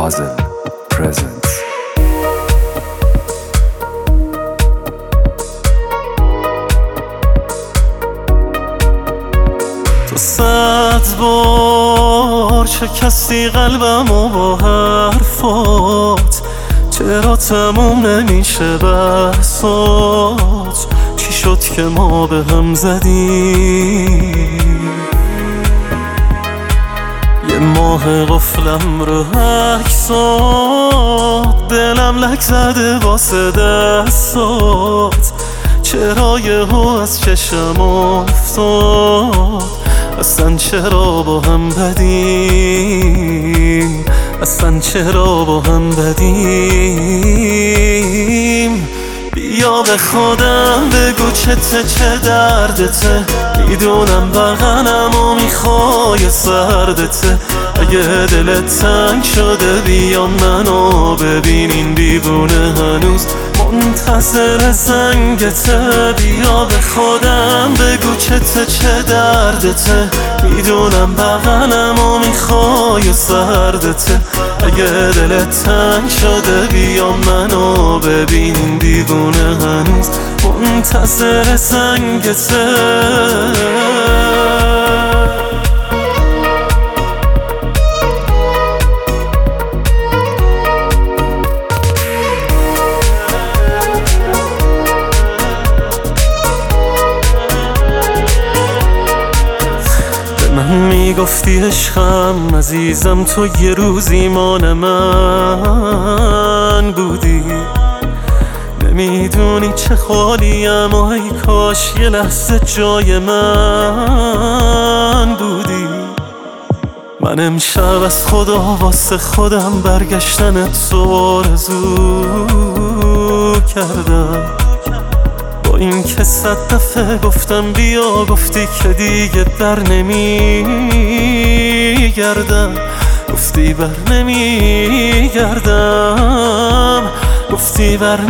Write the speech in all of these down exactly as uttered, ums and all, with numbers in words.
Mazel presents. تو صد بار شکستی قلبمو با حرفات، چرا تموم نمیشه بحثات؟ چی شد که ما به هم زدیم؟ یه ماه قفلم رو عکسات، دلم لک زده واسه دستات، چرا یهو از چشم افتاد؟ اصلا چرا با هم بدیم؟ اصلا چرا با هم بدیم؟ بیا به خودم بگو چته، چه دردته؟ میدونم بغنم و میخوای سردته. اگه دلت تنگ شده بیا منو ببین، این دیوونه هنوز منتظر زنگته. بیا به خودم بگو چته، چه دردته؟ میدونم بغنم و میخوای سردته. اگه دلت تنگ شده بیا منو ببین، این دیوونه هنوز منتظر زنگته. میگفتی عشقم عزیزم، تو یه روزی مان من بودی. نمیدونی چه خالیم و ای کاش یه لحظه جای من بودی. من امشب از خدا واسه خودم برگشتنت تو آرزو کردم. با این که صد دفعه گفتم بیا، گفتی که دیگه در نمیگردم. گفتی بر نمیگردم، گفتی بر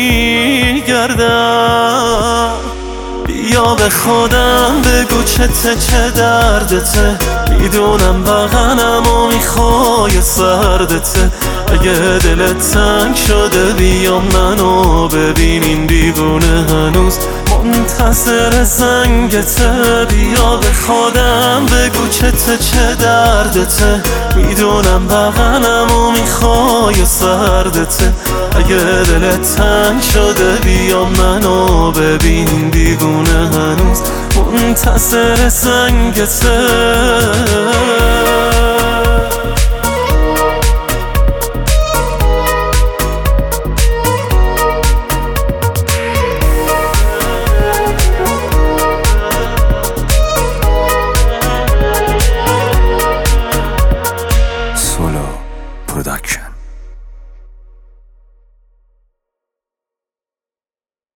نمیگردم. بیا به خودم بگو چته، چه دردته؟ میدونم بغنم و میخوای سردته. اگه دلت تنگ شده بیا منو ببین، این دیوونه هنوز منتظر زنگته. بیا به خودم بگو چته، چه دردته؟ میدونم بغنم و میخوای سردته. اگه دلت تنگ شده بیا منو ببین، این دیوونه هنوز منتظر زنگته.